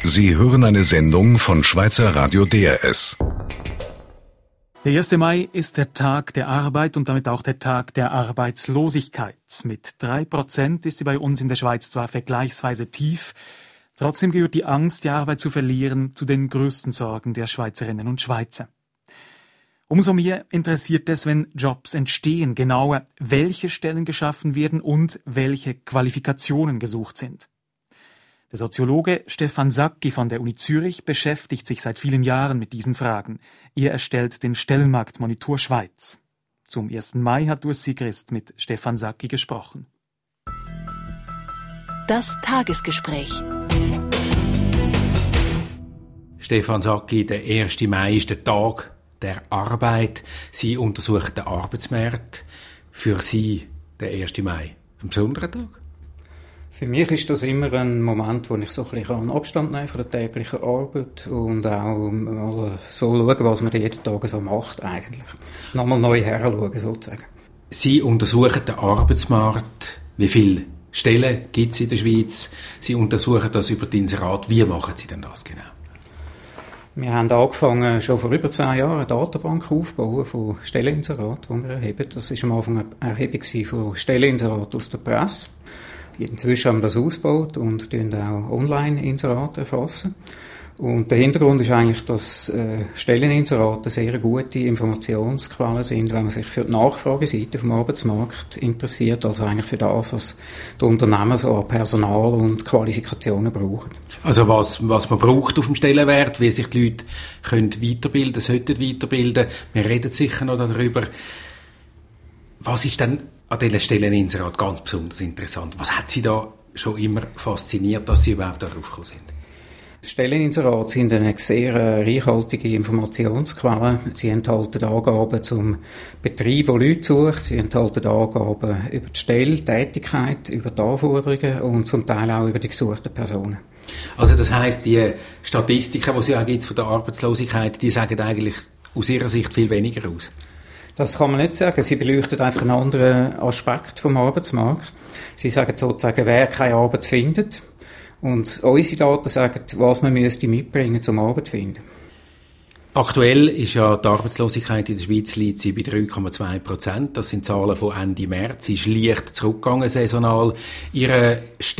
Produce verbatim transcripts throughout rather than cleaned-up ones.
Sie hören eine Sendung von Schweizer Radio D R S. Der erste Mai ist der Tag der Arbeit und damit auch der Tag der Arbeitslosigkeit. Mit drei Prozent ist sie bei uns in der Schweiz zwar vergleichsweise tief, trotzdem gehört die Angst, die Arbeit zu verlieren, zu den größten Sorgen der Schweizerinnen und Schweizer. Umso mehr interessiert es, wenn Jobs entstehen, genauer, welche Stellen geschaffen werden und welche Qualifikationen gesucht sind. Der Soziologe Stefan Sacki von der Uni Zürich beschäftigt sich seit vielen Jahren mit diesen Fragen. Er erstellt den Stellenmarktmonitor Schweiz. Zum ersten Mai hat Urs Sigrist mit Stefan Sacki gesprochen. Das Tagesgespräch. Stefan Sacki, der erste Mai ist der Tag der Arbeit. Sie untersuchen den Arbeitsmarkt. Für Sie der erste Mai ein besonderer Tag? Für mich ist das immer ein Moment, wo ich so ein bisschen Abstand nehmen von der täglichen Arbeit und auch mal so schauen, was man jeden Tag so macht eigentlich. Nochmal neu heranschauen sozusagen. Sie untersuchen den Arbeitsmarkt. Wie viele Stellen gibt es in der Schweiz? Sie untersuchen das über die Inserat. Wie machen Sie denn das genau? Wir haben angefangen, schon vor über zehn Jahren eine Datenbank aufzubauen von Stelleninseraten, die wir erheben. Das war am Anfang eine Erhebung von Stelleninseraten aus der Presse. Inzwischen haben wir das ausgebaut und auch Online-Inserate erfassen. Und der Hintergrund ist eigentlich, dass äh, Stelleninserate sehr gute Informationsquellen sind, wenn man sich für die Nachfrageseite vom Arbeitsmarkt interessiert, also eigentlich für das, was die Unternehmen so an Personal und Qualifikationen brauchen. Also was, was man braucht auf dem Stellenwert, wie sich die Leute können weiterbilden, sollten weiterbilden. Wir reden sicher noch darüber. Was ist denn an diesen Stelleninserat ganz besonders interessant? Was hat Sie da schon immer fasziniert, dass Sie überhaupt darauf gekommen sind? Stelleninserate sind eine sehr reichhaltige Informationsquelle. Sie enthalten Angaben zum Betrieb, der Leute sucht. Sie enthalten Angaben über die Stelle, die Tätigkeit, über die Anforderungen und zum Teil auch über die gesuchten Personen. Also das heisst, die Statistiken, die es ja auch gibt von der Arbeitslosigkeit, die sagen eigentlich aus Ihrer Sicht viel weniger aus? Das kann man nicht sagen. Sie beleuchten einfach einen anderen Aspekt vom Arbeitsmarkt. Sie sagen sozusagen, wer keine Arbeit findet. Und unsere Daten sagen, was man müsste mitbringen, um Arbeit zu finden. Aktuell ist ja die Arbeitslosigkeit in der Schweiz liegt sie bei drei Komma zwei Prozent. Das sind Zahlen von Ende März. Sie ist leicht zurückgegangen saisonal. Ihr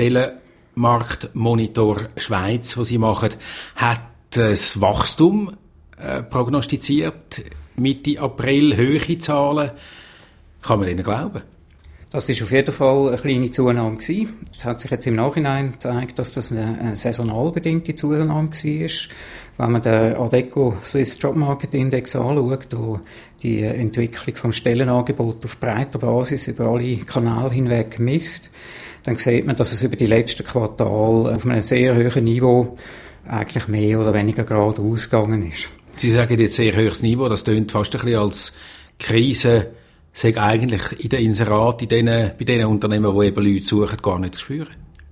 Stellenmarktmonitor Schweiz, den Sie machen, hat das Wachstum äh, prognostiziert. Mitte April hohe Zahlen. Kann man denen glauben? Das war auf jeden Fall eine kleine Zunahme gewesen. Es hat sich jetzt im Nachhinein gezeigt, dass das eine, eine saisonal bedingte Zunahme war. Wenn man den Adecco Swiss Job Market Index anschaut, wo die Entwicklung vom Stellenangebot auf breiter Basis über alle Kanäle hinweg misst, dann sieht man, dass es über die letzten Quartale auf einem sehr hohen Niveau eigentlich mehr oder weniger gerade ausgegangen ist. Sie sagen jetzt sehr hohes Niveau, das tönt fast ein bisschen als Krise, sei eigentlich in den Inseraten, in denen, bei den Unternehmen, die eben Leute suchen, gar nicht zu spüren.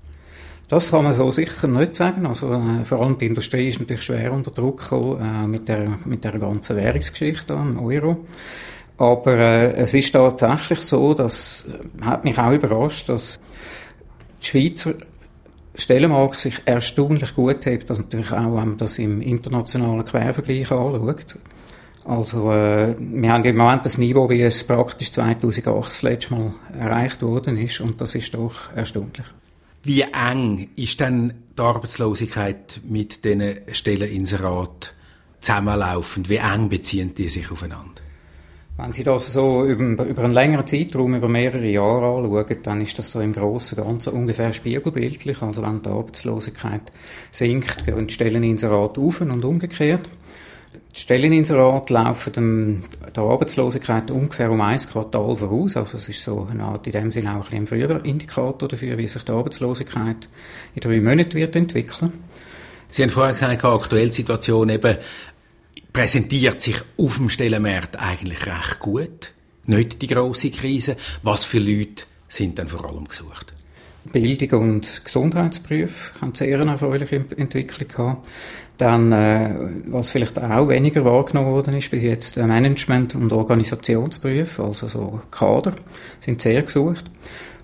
Das kann man so sicher nicht sagen. Also, äh, vor allem die Industrie ist natürlich schwer unter Druck gekommen, äh, mit der, mit der ganzen Währungsgeschichte am Euro. Aber äh, es ist tatsächlich so, das äh, hat mich auch überrascht, dass die Schweizer Stellenmarkt sich erstaunlich gut hebt, also natürlich auch, wenn man das im internationalen Quervergleich anschaut. Also äh, wir haben im Moment das Niveau, wie es praktisch zweitausendacht das letzte Mal erreicht worden ist, und das ist doch erstaunlich. Wie eng ist denn die Arbeitslosigkeit mit diesen Stelleninseraten zusammenlaufend? Wie eng beziehen die sich aufeinander? Wenn Sie das so über, über einen längeren Zeitraum, über mehrere Jahre anschauen, dann ist das so im Grossen und Ganzen ungefähr spiegelbildlich. Also wenn die Arbeitslosigkeit sinkt, gehen die Stelleninserate auf und umgekehrt. Die Stelleninserate laufen dem, der Arbeitslosigkeit ungefähr um ein Quartal voraus. Also es ist so eine Art, in dem Sinne auch ein, ein früher Indikator dafür, wie sich die Arbeitslosigkeit in drei Monaten wird entwickeln. Sie haben vorher gesagt, die aktuelle Situation eben präsentiert sich auf dem Stellenmarkt eigentlich recht gut. Nicht die grosse Krise. Was für Leute sind denn vor allem gesucht? Bildung und Gesundheitsberufe haben sehr eine erfreuliche Entwicklung gehabt. Dann, äh, was vielleicht auch weniger wahrgenommen worden ist bis jetzt, Management- und Organisationsberufe, also so Kader, sind sehr gesucht.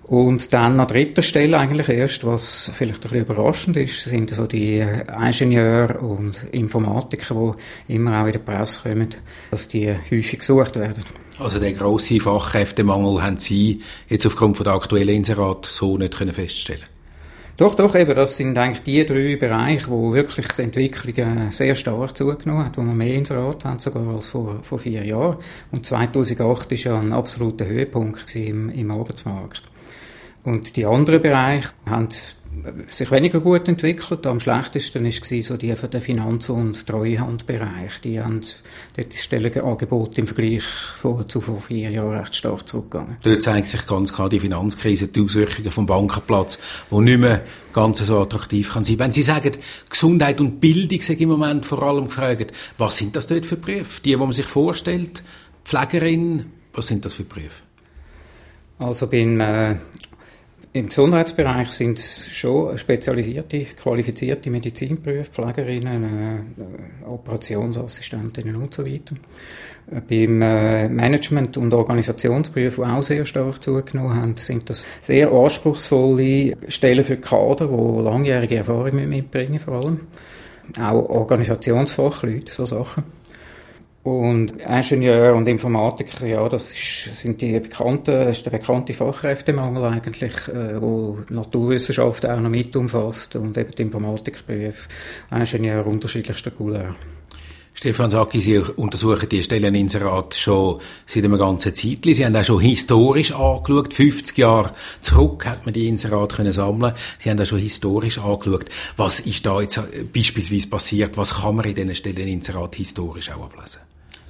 Und dann an dritter Stelle eigentlich erst, was vielleicht ein bisschen überraschend ist, sind so die Ingenieure und Informatiker, die immer auch in der Presse kommen, dass die häufig gesucht werden. Also den grossen Fachkräftemangel haben Sie jetzt aufgrund von der aktuellen Inserat so nicht können feststellen? Doch, doch, eben, das sind eigentlich die drei Bereiche, wo wirklich die Entwicklung sehr stark zugenommen hat, wo wir mehr Inserat haben, sogar als vor, vor vier Jahren. Und zweitausendacht war ja ein absoluter Höhepunkt im, im Arbeitsmarkt. Und die anderen Bereiche haben sich weniger gut entwickelt. Am schlechtesten war so die für den Finanz- und Treuhandbereich. Die haben dort die Stellenangebote im Vergleich vor, zu vor vier Jahren recht stark zurückgegangen. Dort zeigt sich ganz klar die Finanzkrise, die Auswirkungen vom Bankenplatz, wo nicht mehr ganz so attraktiv kann sein. Wenn Sie sagen, Gesundheit und Bildung sind im Moment vor allem gefragt, was sind das dort für Berufe? Die, die man sich vorstellt, Pflegerin, was sind das für Berufe? Also beim äh, Im Gesundheitsbereich sind es schon spezialisierte, qualifizierte Medizinberufe, Pflegerinnen, äh, Operationsassistentinnen und so weiter. Äh, beim äh, Management- und Organisationsberufen, die auch sehr stark zugenommen haben, sind das sehr anspruchsvolle Stellen für Kader, die langjährige Erfahrung mitbringen vor allem. Auch Organisationsfachleute, so Sachen. Und Ingenieur und Informatiker, ja, das ist, sind die bekannten, ist der bekannte Fachkräftemangel eigentlich, äh, wo Naturwissenschaften auch noch mit umfasst und eben die Informatikberufe, Ingenieur unterschiedlichster Couleur. Stefan Sacki, Sie untersuchen die Stelleninserat schon seit einem ganzen Zeitchen. Sie haben auch schon historisch angeschaut. fünfzig Jahre zurück hat man die Inserat können sammeln. Sie haben auch schon historisch angeschaut. Was ist da jetzt beispielsweise passiert? Was kann man in diesen Stelleninserat historisch auch ablesen?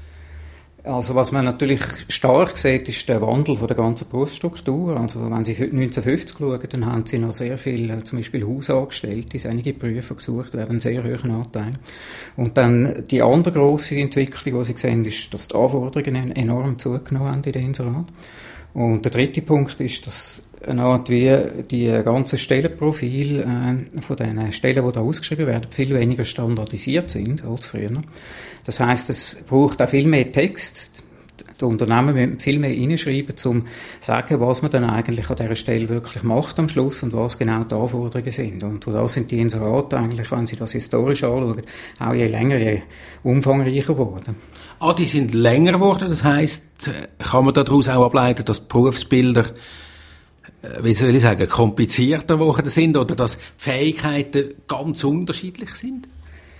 Also was man natürlich stark sieht, ist der Wandel von der ganzen Berufsstruktur. Also wenn Sie neunzehnhundertfünfzig schauen, dann haben Sie noch sehr viel, zum Beispiel Hausangestellte, einige Berufe gesucht werden, einen sehr hohen Anteil. Und dann die andere grosse Entwicklung, die Sie sehen, ist, dass die Anforderungen enorm zugenommen haben in den Inserat. Und der dritte Punkt ist, dass eine Art wie die ganzen Stellenprofile äh, von den Stellen, die da ausgeschrieben werden, viel weniger standardisiert sind als früher. Das heisst, es braucht auch viel mehr Text. Die Unternehmen müssen viel mehr reinschreiben, um zu sagen, was man dann eigentlich an dieser Stelle wirklich macht am Schluss und was genau die Anforderungen sind. Und das sind die Inserate eigentlich, wenn Sie das historisch anschauen, auch je länger, je umfangreicher geworden. Ah, die sind länger geworden, das heisst, kann man daraus auch ableiten, dass die Berufsbilder, wie soll ich sagen, komplizierter geworden sind oder dass die Fähigkeiten ganz unterschiedlich sind?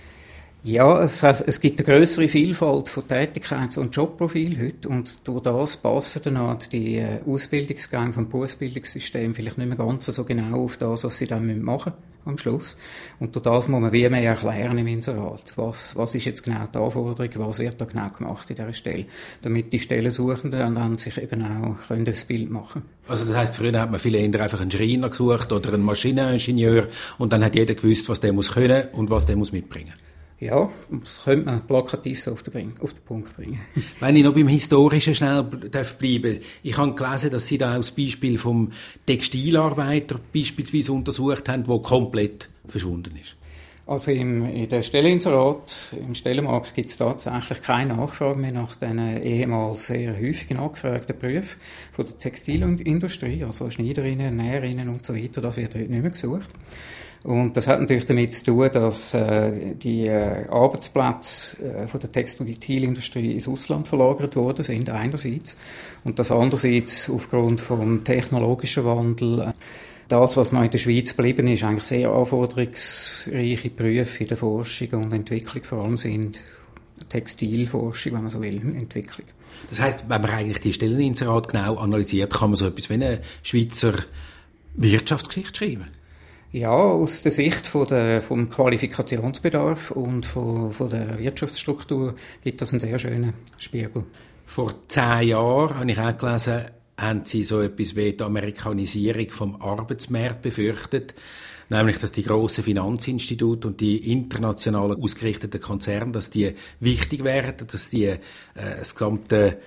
Ja, es, es gibt eine grössere Vielfalt von Tätigkeits- und Jobprofilen heute und durch das passen dann halt die Ausbildungsgänge vom Berufsbildungssystem vielleicht nicht mehr ganz so genau auf das, was sie dann machen müssen am Schluss. Und durch das muss man wie mehr erklären im Inserat. Was, was ist jetzt genau die Anforderung, was wird da genau gemacht in dieser Stelle, damit die Stellensuchenden dann, dann sich eben auch können das Bild machen können. Also das heisst, früher hat man viele eher einfach einen Schreiner gesucht oder einen Maschineningenieur und dann hat jeder gewusst, was der muss können und was der muss mitbringen. Ja, das könnte man plakativ so auf den, auf den Punkt bringen. Wenn ich noch beim Historischen schnell darf bleiben. Ich habe gelesen, dass Sie da auch das Beispiel vom Textilarbeiter beispielsweise untersucht haben, der komplett verschwunden ist. Also im, in der Stelleninserat, im Stellenmarkt gibt es tatsächlich keine Nachfrage mehr nach den ehemals sehr häufig nachgefragten Berufen von der Textilindustrie, also Schneiderinnen, Näherinnen und so weiter, das wird heute nicht mehr gesucht. Und das hat natürlich damit zu tun, dass äh, die äh, Arbeitsplätze äh, von der Textilindustrie ins Ausland verlagert worden sind, einerseits. Und das andererseits aufgrund vom technologischen Wandel. Äh, das, was noch in der Schweiz geblieben ist, eigentlich sehr anforderungsreiche Berufe in der Forschung und Entwicklung vor allem sind. Textilforschung, wenn man so will, Entwicklung. Das heisst, wenn man eigentlich die Stelleninserat genau analysiert, kann man so etwas wie eine Schweizer Wirtschaftsgeschichte schreiben? Ja, aus der Sicht von der, vom Qualifikationsbedarf und von, von der Wirtschaftsstruktur gibt das einen sehr schönen Spiegel. Vor zehn Jahren, habe ich auch gelesen, haben Sie so etwas wie die Amerikanisierung vom Arbeitsmarkt befürchtet, nämlich, dass die grossen Finanzinstitute und die international ausgerichteten Konzerne, dass die wichtig werden, dass die äh, das gesamte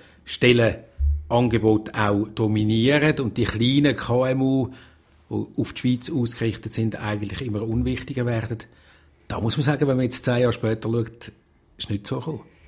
Stellenangebot auch dominieren und die kleinen K M U, die auf die Schweiz ausgerichtet sind, eigentlich immer unwichtiger werden. Da muss man sagen, wenn man jetzt zehn Jahre später schaut, ist nicht so gekommen.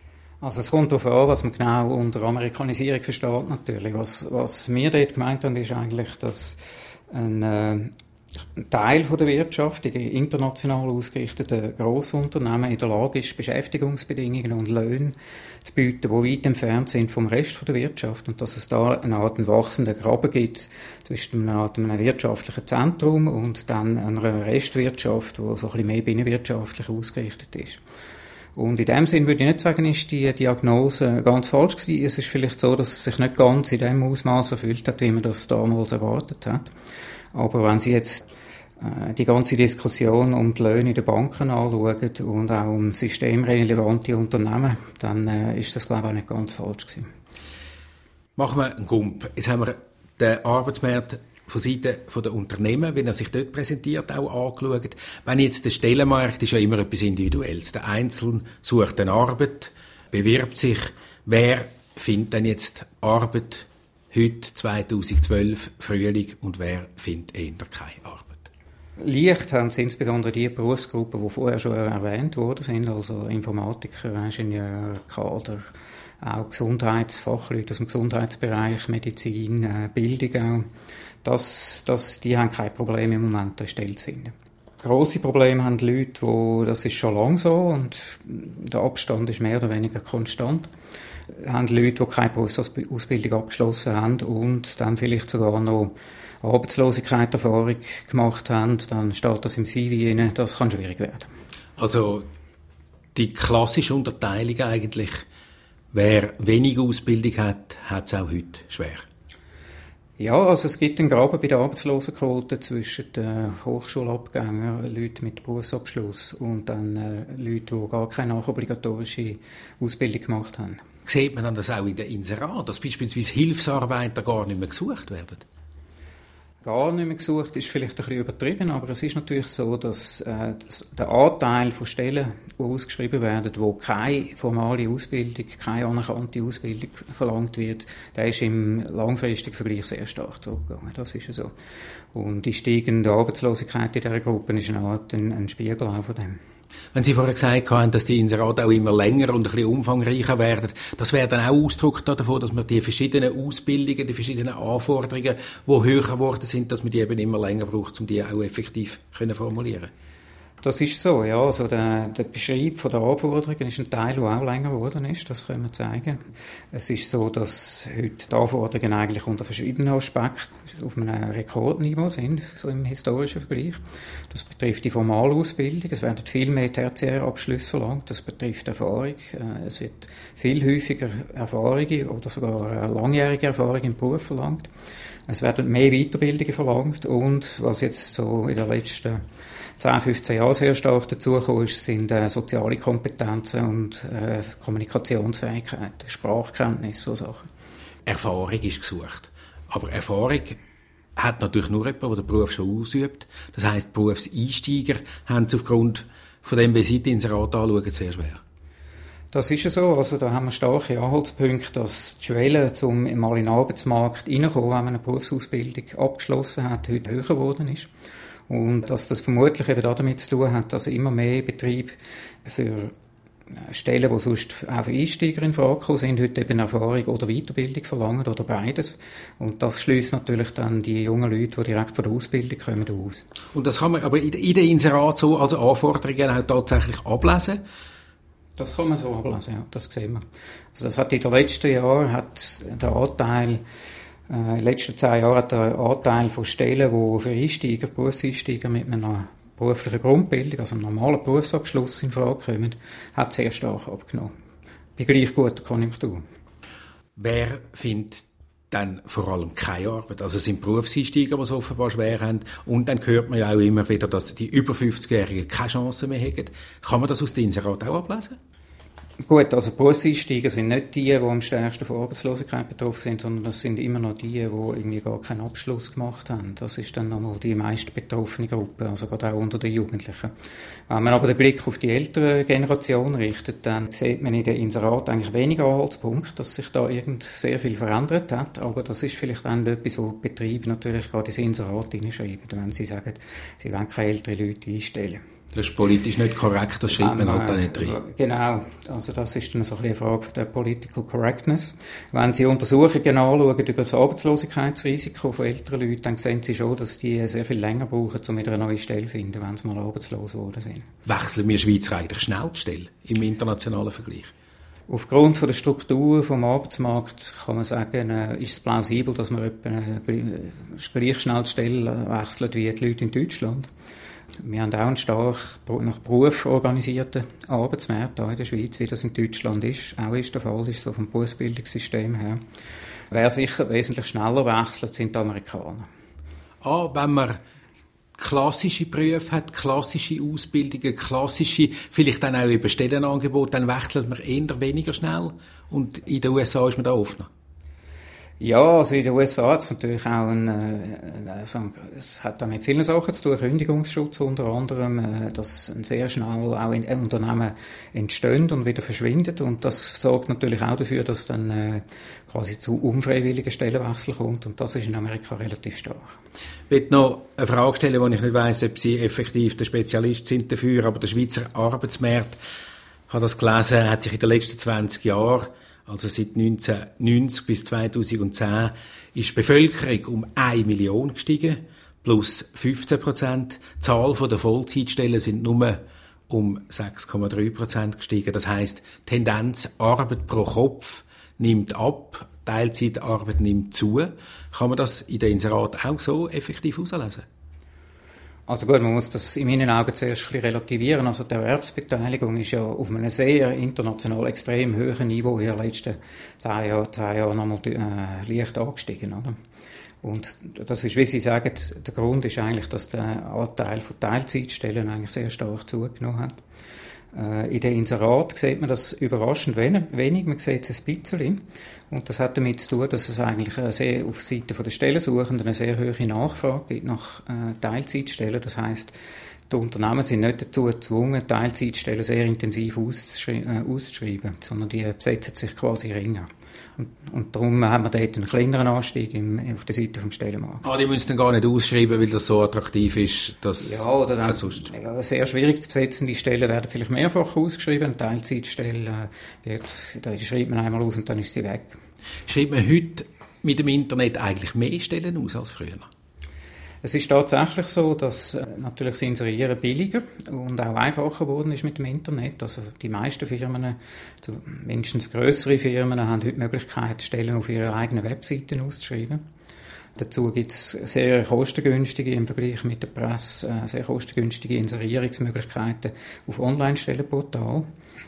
Also es kommt darauf an, was man genau unter Amerikanisierung versteht natürlich. Was, was wir dort gemeint haben, ist eigentlich, dass ein, äh, ein Teil von der Wirtschaft, die international ausgerichteten Grossunternehmen, in der Lage ist, Beschäftigungsbedingungen und Löhne zu bieten, die weit entfernt sind vom Rest von der Wirtschaft. Und dass es da eine Art wachsenden Graben gibt zwischen einer Art einem wirtschaftlichen Zentrum und dann einer Restwirtschaft, die so ein bisschen mehr binnenwirtschaftlich ausgerichtet ist. Und in dem Sinn würde ich nicht sagen, ist die Diagnose ganz falsch gewesen. Es ist vielleicht so, dass es sich nicht ganz in dem Ausmaß erfüllt hat, wie man das damals erwartet hat. Aber wenn Sie jetzt äh, die ganze Diskussion um die Löhne in den Banken anschauen und auch um systemrelevante Unternehmen, dann äh, ist das, glaube ich, auch nicht ganz falsch gewesen. Machen wir einen Gump. Jetzt haben wir den Arbeitsmarkt von Seiten der Unternehmen, wenn er sich dort präsentiert, auch angeschaut. Wenn jetzt der Stellenmarkt ist ja immer etwas Individuelles. Der Einzelne sucht eine Arbeit, bewirbt sich. Wer findet denn jetzt Arbeit heute, zweitausendzwölf, Frühling, und wer findet eher keine Arbeit? Leicht haben es insbesondere die Berufsgruppen, die vorher schon erwähnt worden sind, also Informatiker, Ingenieur, Kader, auch Gesundheitsfachleute aus dem Gesundheitsbereich, Medizin, äh, Bildung auch. Das, das, die haben keine Probleme im Moment, eine Stelle zu finden. Grosse Probleme haben die Leute, wo, das ist schon lange so und der Abstand ist mehr oder weniger konstant, haben Leute, die keine Berufsausbildung abgeschlossen haben und dann vielleicht sogar noch Arbeitslosigkeitserfahrung gemacht haben, dann steht das im C V rein, das kann schwierig werden. Also die klassische Unterteilung eigentlich, wer wenig Ausbildung hat, hat es auch heute schwer. Ja, also es gibt einen Graben bei der Arbeitslosenquote zwischen den Hochschulabgängern, Leuten mit Berufsabschluss und dann äh, Leuten, die gar keine nachobligatorische Ausbildung gemacht haben. Sieht man dann das auch in den Inseraten, dass beispielsweise Hilfsarbeiter gar nicht mehr gesucht werden? Gar nicht mehr gesucht ist vielleicht ein bisschen übertrieben, aber es ist natürlich so, dass, äh, dass der Anteil von Stellen, die ausgeschrieben werden, wo keine formale Ausbildung, keine anerkannte Ausbildung verlangt wird, der ist im langfristigen Vergleich sehr stark zurückgegangen. Das ist ja so. Und die steigende Arbeitslosigkeit in dieser Gruppe ist eine Art ein, ein Spiegel auch von dem. Wenn Sie vorher gesagt haben, dass die Inserate auch immer länger und ein bisschen umfangreicher werden, das wäre dann auch Ausdruck davon, dass man die verschiedenen Ausbildungen, die verschiedenen Anforderungen, die höher geworden sind, dass man die eben immer länger braucht, um die auch effektiv zu formulieren. Das ist so, ja. Also der, der Beschreib von der Anforderungen ist ein Teil, der auch länger geworden ist, das können wir zeigen. Es ist so, dass heute die Anforderungen eigentlich unter verschiedenen Aspekten auf einem Rekordniveau sind, so im historischen Vergleich. Das betrifft die Formalausbildung, es werden viel mehr Tertiärabschlüsse verlangt, das betrifft Erfahrung, es wird viel häufiger Erfahrungen oder sogar langjährige Erfahrung im Beruf verlangt. Es werden mehr Weiterbildungen verlangt und was jetzt so in den letzten zehn, fünfzehn Jahren sehr stark dazugekommen ist, sind äh, soziale Kompetenzen und äh, Kommunikationsfähigkeit, Sprachkenntnis, so Sachen. Erfahrung ist gesucht. Aber Erfahrung hat natürlich nur jemand, der den Beruf schon ausübt. Das heisst, Berufseinsteiger haben es aufgrund von dem, wie sie die Inserate anschauen, sehr schwer. Das ist ja so. Also da haben wir starke Anhaltspunkte, dass die Schwelle, um mal in den Arbeitsmarkt reinzukommen, wenn man eine Berufsausbildung abgeschlossen hat, heute höher geworden ist. Und dass das vermutlich eben damit zu tun hat, dass immer mehr Betriebe für Stellen, die sonst auch für Einsteiger in Frage gekommen sind, heute eben Erfahrung oder Weiterbildung verlangen oder beides. Und das schließt natürlich dann die jungen Leute, die direkt von der Ausbildung kommen, aus. Und das kann man aber in den Inseraten so als Anforderungen auch tatsächlich ablesen? Das kann man so ablesen, ja, das sehen wir. Also das hat in den letzten Jahren hat der Anteil In den letzten zehn Jahren hat der Anteil von Stellen, die für Einsteiger, Berufseinsteiger mit einer beruflichen Grundbildung, also einem normalen Berufsabschluss in Frage kommen, hat sehr stark abgenommen. Bei gleich guter Konjunktur. Wer findet dann vor allem keine Arbeit? Also es sind Berufseinsteiger, die es offenbar schwer haben. Und dann hört man ja auch immer wieder, dass die über fünfzigjährigen keine Chance mehr haben. Kann man das aus den Inseraten auch ablesen? Gut, also Berufseinsteiger sind nicht die, die am stärksten von Arbeitslosigkeit betroffen sind, sondern das sind immer noch die, die irgendwie gar keinen Abschluss gemacht haben. Das ist dann nochmal die meist betroffene Gruppe, also gerade auch unter den Jugendlichen. Wenn man aber den Blick auf die ältere Generation richtet, dann sieht man in den Inseraten eigentlich weniger Anhaltspunkte, dass sich da irgend sehr viel verändert hat, aber das ist vielleicht auch etwas, wo Betriebe natürlich gerade ins Inserat hineinschreiben, wenn sie sagen, sie wollen keine älteren Leute einstellen. Das ist politisch nicht korrekt, das schreibt man halt auch nicht drin. Genau, also das ist dann so ein bisschen eine Frage der Political Correctness. Wenn Sie Untersuchungen anschauen über das Arbeitslosigkeitsrisiko von älteren Leuten, dann sehen Sie schon, dass die sehr viel länger brauchen, um wieder eine neue Stelle zu finden, wenn sie mal arbeitslos geworden sind. Wechseln wir Schweizer eigentlich schnell die Stelle im internationalen Vergleich? Aufgrund von der Struktur des Arbeitsmarkts kann man sagen, äh, ist es plausibel, dass man etwa äh, gleich schnell die Stelle wechselt wie die Leute in Deutschland. Wir haben auch einen stark nach Beruf organisierten Arbeitsmarkt hier in der Schweiz, wie das in Deutschland ist. Auch ist der Fall, ist so vom Berufsbildungssystem her. Wer sicher wesentlich schneller wechselt, sind die Amerikaner. Ah, wenn man klassische Berufe hat, klassische Ausbildungen, klassische, vielleicht dann auch über Stellenangebote, dann wechselt man eher weniger schnell. Und in den U S A ist man da offener. Ja, also in den U S A hat es natürlich auch ein, äh, also es hat auch mit vielen Sachen zu tun, Kündigungsschutz unter anderem, äh, dass sehr schnell auch in äh, Unternehmen entstehen und wieder verschwinden, und das sorgt natürlich auch dafür, dass dann äh, quasi zu unfreiwilligen Stellenwechsel kommt, und das ist in Amerika relativ stark. Ich möchte noch eine Frage stellen, wo ich nicht weiss, ob Sie effektiv der Spezialist sind dafür, aber der Schweizer Arbeitsmarkt, hat das gelesen, hat sich in den letzten zwanzig Jahren, also seit neunzehnhundertneunzig bis zweitausendzehn, ist die Bevölkerung um eine Million gestiegen, plus fünfzehn Prozent. Die Zahl der Vollzeitstellen sind nur um sechs Komma drei Prozent gestiegen. Das heisst, die Tendenz Arbeit pro Kopf nimmt ab, Teilzeitarbeit nimmt zu. Kann man das in den Inseraten auch so effektiv herauslesen? Also gut, man muss das in meinen Augen zuerst ein bisschen relativieren. Also die Erwerbsbeteiligung ist ja auf einem sehr international extrem hohen Niveau in den letzten zehn Jahren, zehn Jahren nochmal äh, leicht angestiegen. Oder? Und das ist, wie Sie sagen, der Grund ist eigentlich, dass der Anteil von Teilzeitstellen eigentlich sehr stark zugenommen hat. In den Inseraten sieht man das überraschend wenig, man sieht es ein bisschen. Und das hat damit zu tun, dass es eigentlich sehr auf Seite der Stellensuchenden eine sehr hohe Nachfrage gibt nach äh, Teilzeitstellen. Das heisst, die Unternehmen sind nicht dazu gezwungen, Teilzeitstellen sehr intensiv auszuschrei- äh, auszuschreiben, sondern die besetzen sich quasi ringer. Und, und darum haben wir dort einen kleineren Anstieg im, auf der Seite des Stellenmarkts. Ah, die müssen dann gar nicht ausschreiben, weil das so attraktiv ist, dass... Ja, oder dann, sonst... ja, sehr schwierig zu besetzende Stellen werden vielleicht mehrfach ausgeschrieben. Eine Teilzeitstelle wird, da schreibt man einmal aus und dann ist sie weg. Schreibt man heute mit dem Internet eigentlich mehr Stellen aus als früher? Es ist tatsächlich so, dass äh, natürlich das Inserieren billiger und auch einfacher geworden ist mit dem Internet. Also die meisten Firmen, also mindestens grössere Firmen, haben heute die Möglichkeit, Stellen auf ihre eigenen Webseiten auszuschreiben. Dazu gibt es sehr kostengünstige, im Vergleich mit der Presse, äh, sehr kostengünstige Inserierungsmöglichkeiten auf Online-Stellenportalen.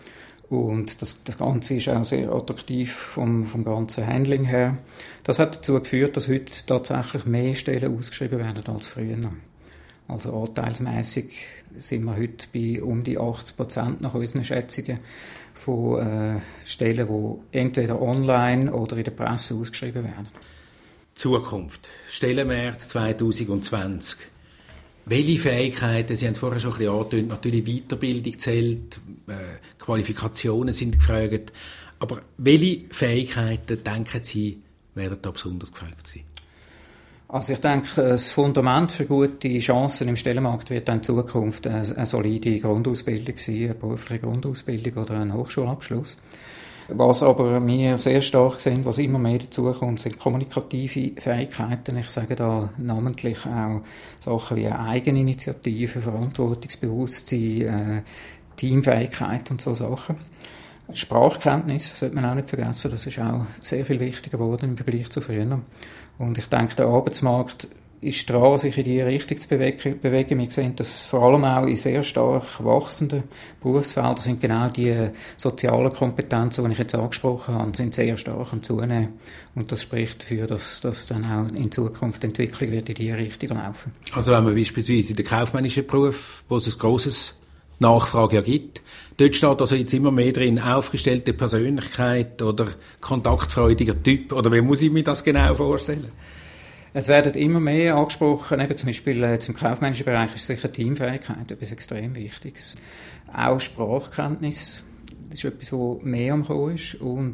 Und das, das Ganze ist auch sehr attraktiv vom, vom ganzen Handling her. Das hat dazu geführt, dass heute tatsächlich mehr Stellen ausgeschrieben werden als früher. Also anteilsmässig sind wir heute bei um die achtzig Prozent nach unseren Schätzungen von äh, Stellen, die entweder online oder in der Presse ausgeschrieben werden. Zukunft. Stellenmarkt zwanzig zwanzig. Welche Fähigkeiten, Sie haben es vorher schon ein bisschen angetönt, natürlich Weiterbildung zählt, äh, Qualifikationen sind gefragt, aber welche Fähigkeiten, denken Sie, werden da besonders gefragt sein? Also ich denke, das Fundament für gute Chancen im Stellenmarkt wird in Zukunft eine, eine solide Grundausbildung sein, eine berufliche Grundausbildung oder ein Hochschulabschluss. Was aber wir sehr stark sehen, was immer mehr dazukommt, sind kommunikative Fähigkeiten. Ich sage da namentlich auch Sachen wie Eigeninitiative, Verantwortungsbewusstsein, äh, Teamfähigkeit und so Sachen. Sprachkenntnis sollte man auch nicht vergessen, das ist auch sehr viel wichtiger geworden im Vergleich zu früher. Und ich denke, der Arbeitsmarkt ist dran, sich in die Richtung zu bewegen. Wir sehen das vor allem auch in sehr stark wachsenden Berufsfeldern sind genau die sozialen Kompetenzen, die ich jetzt angesprochen habe, sind sehr stark am Zunehmen. Und das spricht dafür, dass, dass dann auch in Zukunft die Entwicklung wird in diese Richtung laufen. Also wenn man beispielsweise in den kaufmännischen Beruf, wo es ein grosses Nachfrage ja gibt, dort steht also jetzt immer mehr drin, aufgestellte Persönlichkeit oder kontaktfreudiger Typ, oder wie muss ich mir das genau vorstellen? Es werden immer mehr angesprochen, eben zum Beispiel jetzt im kaufmännischen Bereich ist sicher Teamfähigkeit etwas extrem Wichtiges. Auch Sprachkenntnis ist etwas, was mehr am Kommen ist. Und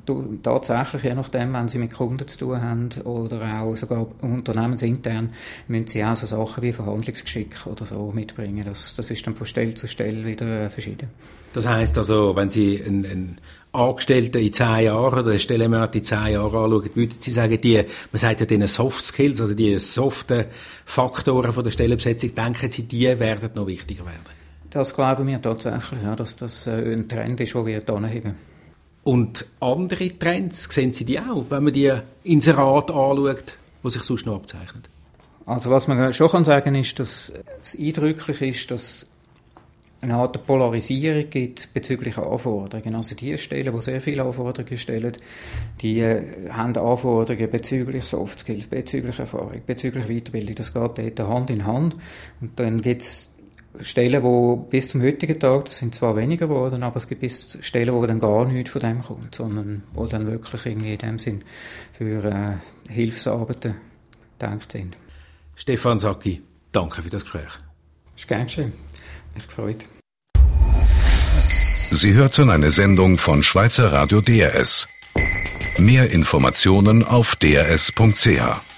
tatsächlich, je nachdem, wenn sie mit Kunden zu tun haben oder auch sogar unternehmensintern, müssen sie auch so Sachen wie Verhandlungsgeschick oder so mitbringen. Das, das ist dann von Stelle zu Stelle wieder verschieden. Das heisst also, wenn Sie einen, einen Angestellten in zehn Jahren oder einen Stellenwert in zehn Jahren anschauen, würden Sie sagen, die, man sagt ja denen Soft Skills, also die soften Faktoren von der Stellenbesetzung, denken Sie, die werden noch wichtiger werden? Das glauben wir tatsächlich, ja, dass das ein Trend ist, den wir anheben. Und andere Trends, sehen Sie die auch, wenn man die Inserate anschaut, die sich sonst noch abzeichnen? Also was man schon kann sagen ist, dass es eindrücklich ist, dass eine Art Polarisierung gibt bezüglich Anforderungen. Also die Stellen, die sehr viele Anforderungen stellen, die äh, haben Anforderungen bezüglich Soft Skills, bezüglich Erfahrung, bezüglich Weiterbildung. Das geht dort Hand in Hand. Und dann gibt es Stellen, wo bis zum heutigen Tag, das sind zwar weniger geworden, aber es gibt bis Stellen, wo dann gar nichts von dem kommt, sondern wo dann wirklich irgendwie in dem Sinn für äh, Hilfsarbeiten gedacht sind. Stefan Sacki, danke für das Gespräch. Ist gern geschehen. Mich gefreut. Sie hörten eine Sendung von Schweizer Radio D R S. Mehr Informationen auf d r s punkt c h.